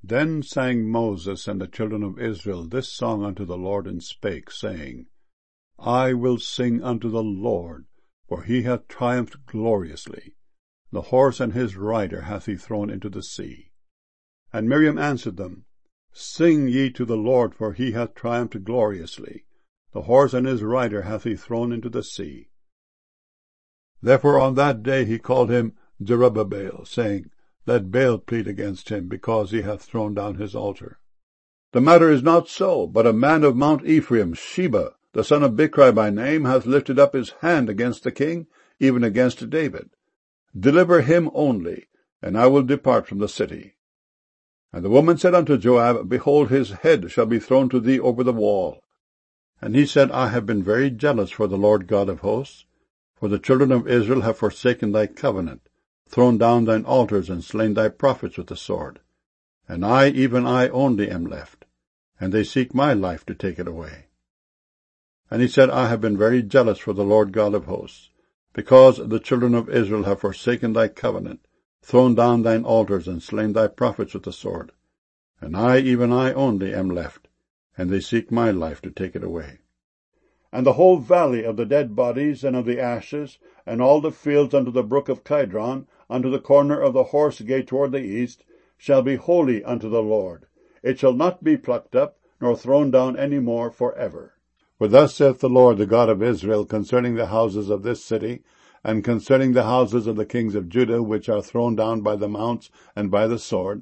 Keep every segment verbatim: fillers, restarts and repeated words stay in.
Then sang Moses and the children of Israel this song unto the Lord, and spake, saying, I will sing unto the Lord, for he hath triumphed gloriously. The horse and his rider hath he thrown into the sea. And Miriam answered them, Sing ye to the Lord, for he hath triumphed gloriously. The horse and his rider hath he thrown into the sea. Therefore on that day he called him Jerubbaal, saying, Let Baal plead against him, because he hath thrown down his altar. The matter is not so, but a man of Mount Ephraim, Sheba, the son of Bichri by name, hath lifted up his hand against the king, even against David. Deliver him only, and I will depart from the city. And the woman said unto Joab, Behold, his head shall be thrown to thee over the wall. And he said, I have been very jealous for the Lord God of hosts, for the children of Israel have forsaken thy covenant, thrown down thine altars, and slain thy prophets with the sword. And I, even I only, am left, and they seek my life to take it away. And he said, I have been very jealous for the Lord God of hosts, because the children of Israel have forsaken thy covenant, thrown down thine altars, and slain thy prophets with the sword. And I, even I only, am left, and they seek my life to take it away. And the whole valley of the dead bodies and of the ashes, and all the fields unto the brook of Kidron, unto the corner of the horse gate toward the east, shall be holy unto the Lord. It shall not be plucked up, nor thrown down any more for ever. For thus saith the Lord, the God of Israel, concerning the houses of this city, and concerning the houses of the kings of Judah, which are thrown down by the mounts and by the sword,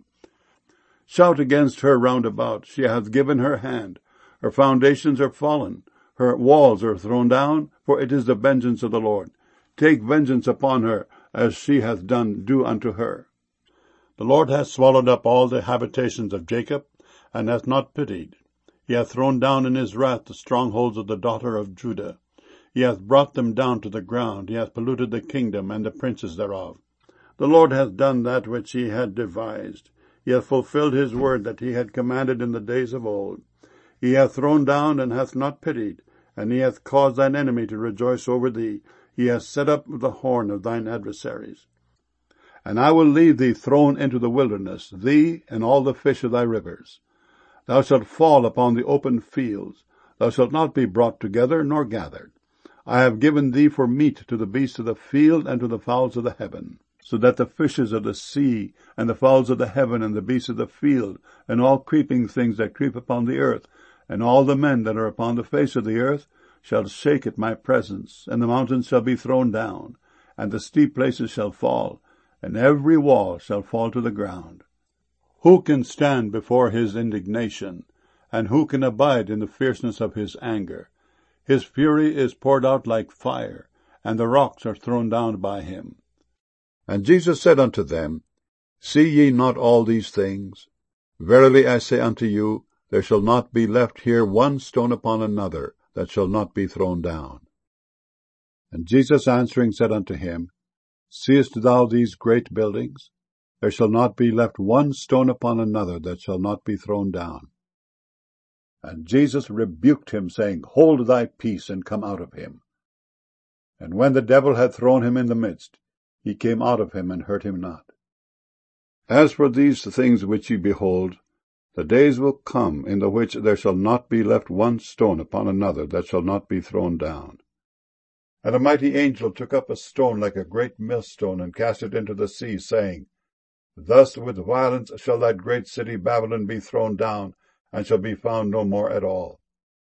Shout against her round about. She hath given her hand. Her foundations are fallen. Her walls are thrown down, for it is the vengeance of the Lord. Take vengeance upon her, as she hath done, do unto her. The Lord hath swallowed up all the habitations of Jacob, and hath not pitied. He hath thrown down in his wrath the strongholds of the daughter of Judah. He hath brought them down to the ground. He hath polluted the kingdom and the princes thereof. The Lord hath done that which he had devised. He hath fulfilled his word that he had commanded in the days of old. He hath thrown down and hath not pitied, and he hath caused thine enemy to rejoice over thee. He hath set up the horn of thine adversaries. And I will leave thee thrown into the wilderness, thee and all the fish of thy rivers. Thou shalt fall upon the open fields. Thou shalt not be brought together nor gathered. I have given thee for meat to the beasts of the field and to the fowls of the heaven, so that the fishes of the sea, and the fowls of the heaven, and the beasts of the field, and all creeping things that creep upon the earth, and all the men that are upon the face of the earth, shall shake at my presence, and the mountains shall be thrown down, and the steep places shall fall, and every wall shall fall to the ground. Who can stand before his indignation, and who can abide in the fierceness of his anger? His fury is poured out like fire, and the rocks are thrown down by him. And Jesus said unto them, See ye not all these things? Verily I say unto you, there shall not be left here one stone upon another, that shall not be thrown down. And Jesus answering said unto him, Seest thou these great buildings? There shall not be left one stone upon another, that shall not be thrown down. And Jesus rebuked him, saying, Hold thy peace, and come out of him. And when the devil had thrown him in the midst, he came out of him, and hurt him not. As for these things which ye behold, the days will come, in the which there shall not be left one stone upon another, that shall not be thrown down. And a mighty angel took up a stone like a great millstone, and cast it into the sea, saying, Thus with violence shall that great city Babylon be thrown down, and shall be found no more at all.